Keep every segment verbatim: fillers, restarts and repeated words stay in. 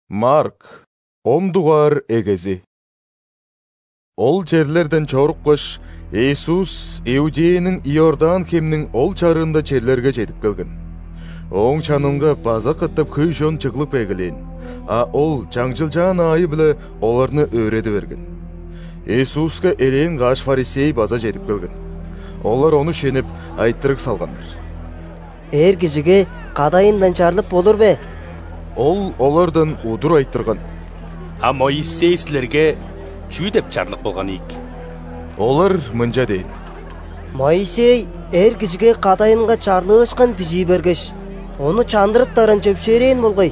Марк, омдугар эгези. Ол жерлерден чоруккаш, Иисус Иудеянын Иордан хемнин ол чарында жерлерге жетип келген. Оң чанымга база каттап көй жон чыгылып эгелен, а ол жаңжылжаан айы биле оларны өйрөдө берген. Иисуска элен каш фарисей база жетип келген. Олар ону шенип айттырык салгандар. Эр кишиге кадайындан чарлып болур бе? Ол олардан удур айттырган. А Моисей силерге чүй деп чарлык болгон ийик. Олар мынча дейт. Моисей эр кишиге кадайынга чарлыгышкан бижи бергеш, ону чандырып таран жөпшөрейин болгой.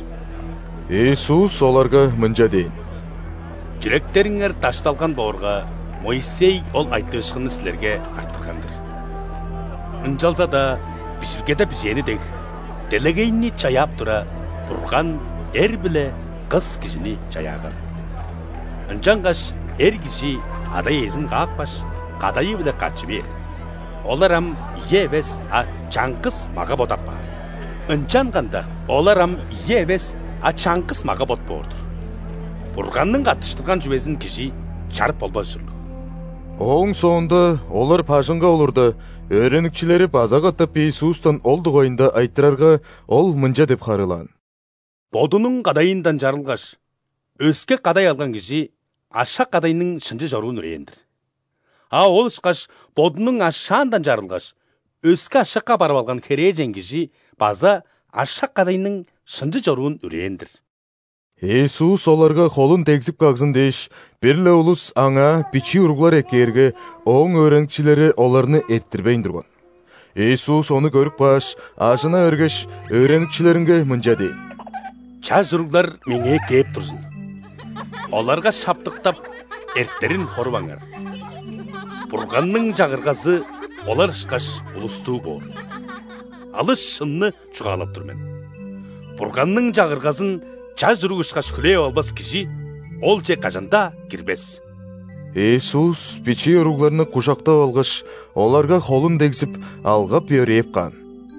Иисус оларга мынча дейт. Жүректериңер ташталган боорга Моисей ол айтышканды силерге айттыргандыр. Ынчалса да бижиргеде бижени дег, делегейни чаяп тура Бурган эр биле кыз кишини чаяган. Ынчангаш эр киши адай эзин каакпаш, кадайы биле качы бер. Оларам иевес а чаңкыс мага ботап бар. Ынчанганда оларам иевес а чаңкыс мага бот борdur. Бурганның катыштырган жүбесин киши чарып болбос жүрлүк. Оң соонда олар пажынга олурда, өрөнүкчүлери база каттап Иисустан олдугойунда айттырарга ол мынча деп харылан. Бодунун кадайындан жарылгаш, өскө кадай алган киши аша кадайнын шынжы жоруун үрейендир. А ол ышкаш бодунун ашаандан жарылгаш, өскө ашакка барып алган хережен киши база аша кадайнын шынжы жоруун үрейендир. Иисус оларга колун тегзип кагсын деш, бирле улус аңа бичи ургулар экерге оң өрөнүкчүлери оларны эрттирбейин турган. Иисус ону көрүп баш, ажына өргөш өрөнүкчүлеринге мынча дейт. Чаж уруглар меңе кээп турсун. Оларга шаптыктап эрттерин хорбаңар. Бурганның жагыргасы олар ышкаш улустуу боор. Алыс шынны чугалап турмен. Бурганның жагыргасын чаж уруг ышкаш күлөп албас киши ол же кажанда кирбес. Иисус бичи уругларны кушактап алгаш, оларга колун тегзип алгап берип кан.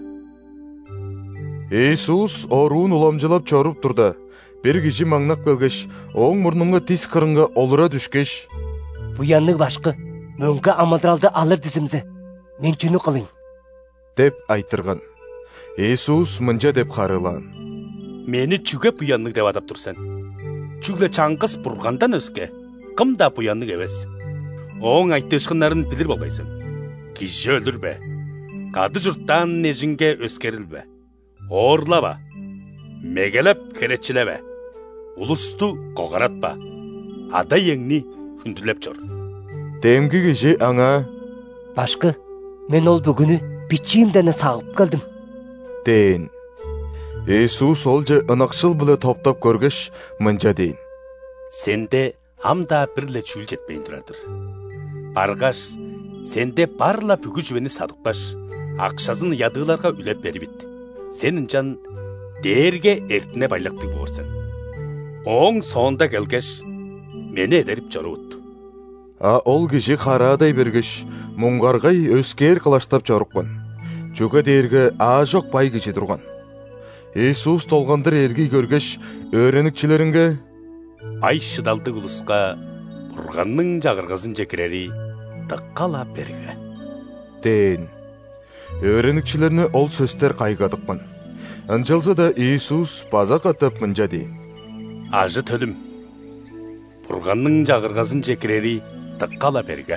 Иисус оруун уламжылап чоруп турда, бир киши маңнап келгеш, оң мурнунга тиз кырынга олура түшкеш, Буянны башкы, мөңкө амадралды алыр дизимзе, мен жөнү кылыйн деп айттырган. Иисус мынча деп харылан. Мени чүгө буянны деп атап турсен. Чүглө чаңкыс Бургандан өскө, кымда буянны эбес. Оң айттышкындарын билир болбойсуң. Киши өлүрбө, кады журттан нежинге өскерилбе, оорлаба, мегелеп керечилебе, улусту когаратпа, адай эңни хүндүлөп жор. Демги киши аңа, Башкы, мен ол бүгүнү бичиимден сагып калдым дейин. Иисус ол же ынакчыл биле топтоп көргөш, мынча дейин. Сенде амда бирле чүл жетпейин турардыр. Баргаш, сенде барла бүгү жүбени садыкпаш, акчасын ядыыларга үлеп берибит. Сенин жан дээрге эртине байлыктыг болорсың. Оң соонда келгеш, мени эдерип жорубут. А ол киши караадай бергеш, муңгаргай өскер кылаштап жоруккан. Чүгө дээрге аажок бай киши турган. Иисус толгандыр эрги көргеш, өрөнүкчүлөрүнгө, Бай шыдалдык улуска Бурганның жагыргасын жекирери тыккала берге. дейин. Өрөнүкчүлөрүнө ол сөздөр кайгадыкман. Ынчалса да Иисус база каттап мынча дейин. Ажы төлүм. Бурганның жагыргасын жекирери тыккала берге.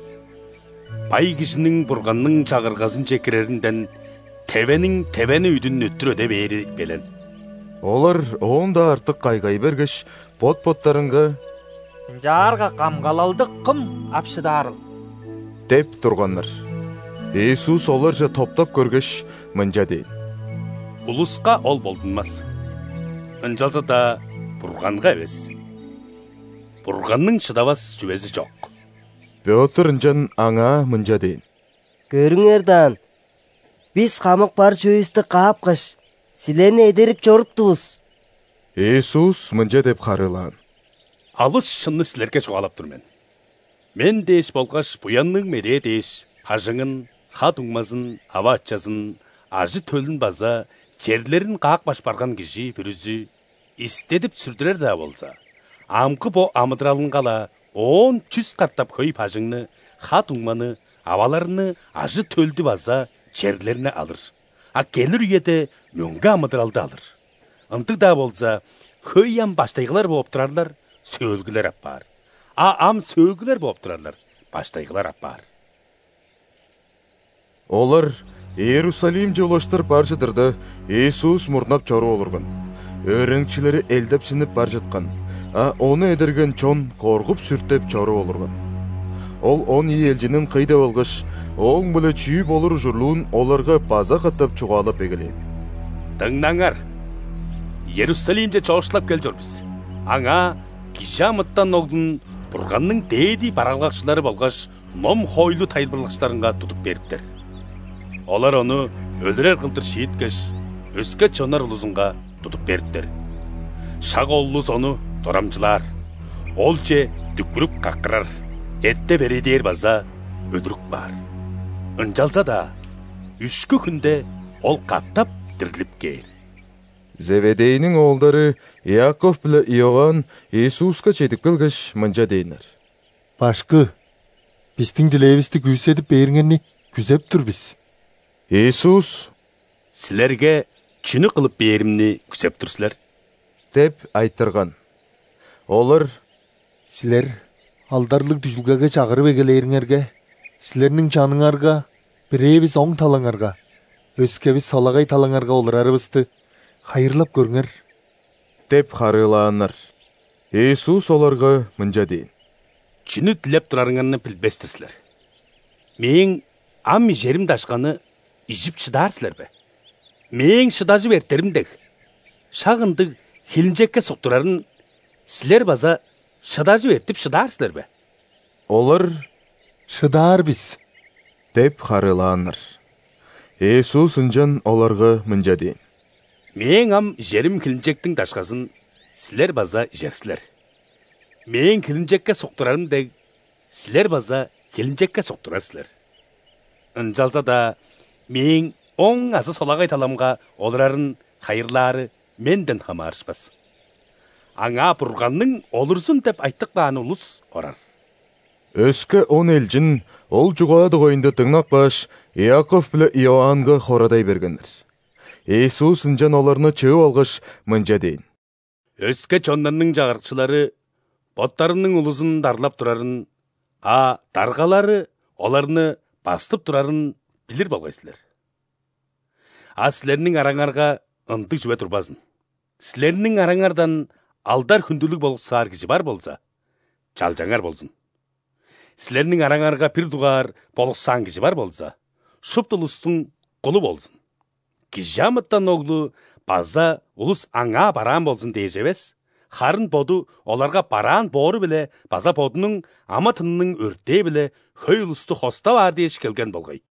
Бай кишинин Бурганның жагыргасын жекиреринден тебенин тебени үйдүн өттүрө деп ээри белен. Олар оонда артык кайгай бергеш, пот-поттарынга Жаарга камгалалдык кым апшыдарыл. деп тургандар. Иисус олар же топтоп көргөш, мынча дейин. Улуска ол болдунмас. Ынчалса да Бурганга эбес. Бурганның шыдабас жүбеси жок. Пётр ынчан аңа мынча дейин. Көрүңөр дан, биз камык бар жөөбүздү каапкаш, силерни эдерип жоруптубуз. Иисус мынча деп харылан. Алыс шынны силерге чугалап турмен. Мен деш болгаш буянның мере деш, хажыңын, ха дуңмасын, аба ачасын, ажы төлүн база, жерлерин каакбаш барган киши бүрүзү истедіп сүрдірер да болса, амқы бо амыдыралынғала он жүз қаттап көй пажыңны, хат ұңманы, аваларыны ажы төлді база черлеріне алыр. А келір еді мөңгі амыдыралды алыр. Ынтық да болса, көй ам баштайғылар болып тұрарлар, сөйлгілер ап бар. А ам сөйлгілер болып тұрарлар, баштайғылар ап бар. Олар Иерусалим жолаштыр бар жатырда Иисус мұрнап чору олырған. Өріңкшілері әлдеп сініп бар жатқан, а оны едерген чон қорғып сүртеп чору олырған. Ол он елжінің қайда олғыш, оң білі чүйіп олыр жүрлуын оларға база қаттап чуғалып егілейм. Тыңнаңар, Иерусалимде чоғышлап кел жүрбіз. Аңа кишамыттан оғдың бұрғанның дейді баралғақшылары болғаш, ном хойлу тайылбырлықшыларынға тұтып беріптер. Олар оны өлірер қылтыр шейіткеш, өске чонар ұлызынға тұтып беріптер. Шағы олыз оны дорамжылар, ол же дүккіріп қаққырар, әтте бередер база өдірік бар. Үнжалса да, үшкі күнде ол қаттап дірліп кер. Зеведейнің олдары Иаков білі Иоанн Иисусқа четіп келгіш мұнжа дейнер. Башқы, біздің ділевісті күйседіп беріңені күзеп тұр біз. Иисус, сілерге чүні қылып берімні күзеп тұрсылар? деп айттырған. Олар, сілер алдарлық дүжілгеге чағырып егелеріңерге, сілерінің жаныңарға, біребіз оң талаңарға, өскебіз салағай талаңарға олар арыбысты қайырлап көріңер. деп қарыланыр. Иисус оларға мұнжа дейін. Чүні тілеп тұрарыңанны білбестірсілер. Мен ам жерім дашқаны ижіп шыдарсылар бе? Мен шыдажы бертерімдег. Шағындық хилінжекке соқтырарын сілер база шыдажы бертіп шыдарсылар бе? Олар, шыдар біз. деп қарыланыр. Иисус үнжан оларға мұнжа дейін. Мен ам жерім хилінжектің дашқасын сілер база жерсілер. Мен хилінжекке соқтырарымдег сілер база хилінжекке соқтырарсылар. Үнжалса да, мен оң асы солағай таламға оларарын қайырлары менден хамарышпас. Аңа бұрғанның олырсын деп айттық баған ұлыс орар. Өскі он елжін ол жұғады қойынды тыңнақ баш Иаков білі Иоаннға қорадай бергендір. Иисус үнжан оларыны чөу алғыш мұнжа дейін. Өске чонларының жағырқшылары боттарының ұлызын дарлап тұрарын, а дарғалары оларыны бастып тұрарын білір болғайсылар. А сілерінің араңарға ынтық жүбе тұрбазын. Сілерінің араңардан алдар күнділік болықсар кіші бар болса, чалжаңар болсын. Сілерінің араңарға пір дұғар болықсан кіші бар болса, шыптылыстың қолы болсын. Кижамыттан оғлы база ұлыс аңа баран болсын дейжевес, қарын боду оларға баран боры біле, база бодының аматынның өртей біле, хөй ұлысты хоста бар дейш келген болғай.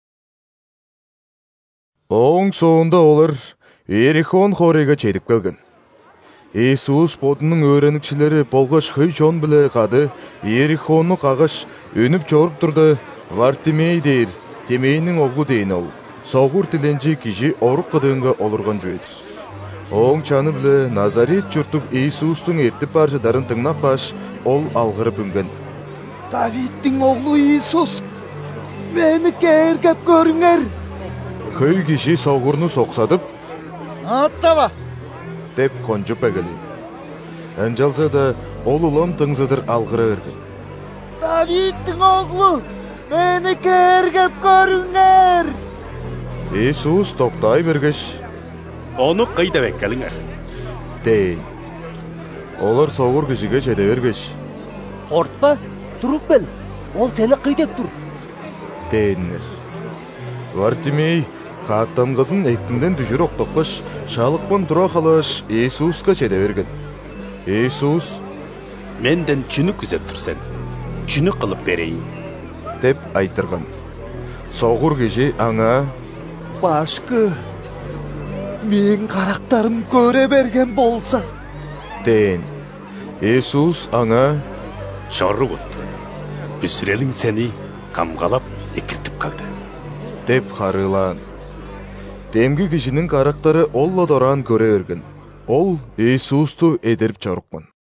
Оң соңында олар Иерихон қорайға четіп келген. Иисус бодының өренікшілері болғаш хөй жон біле қады, Иерихонны қағаш өніп жорып тұрды, Вартимей дейір, Темейнің оғлы дейін ол. Соғыр тіленжі кежі орық қыдыңға олырған жөйдір. Оң чаны біле Назарет жұртып Иисустың ертіп бар жадарын тыңнап баш, ол алғырып үнген. Давидтің оғлы Иисус, мені кәргеп көріңер. Көй кеші соғырны соқсадып, аттаба, деп қонжып әгілі. Әнжалса да ол ұлам тыңзыдыр алғыры өрген. Давидтің оғлы, мені кәргеп көріңер. Иисус тоқтай бергеш, Оны қайда бәккәліңер? дейін. Олар соғыр кішіге жеде бергеш, Ортпа, тұрып бел, ол сені қидеп тұр. дейінер. Вартимей қаттанғызын әйттінден дүжір оқтақпаш, шалықпан тұра қалаш Иисусқа жеде берген. Иисус, Менден чүні күзеп тұрсен, чүні қылып берейін. деп айттырған. Соғыр кеші аңа, Башқы, мен қарақтарым көре берген болса. дейін. Иисус аңа, Чоры бұтты. Бүсірелің сені қамғалап екіртіп қалды. деп қарылан. Демгі кешінің қарақтары олла доран көре өрген. Ол Иисусту эдерип чоруккан.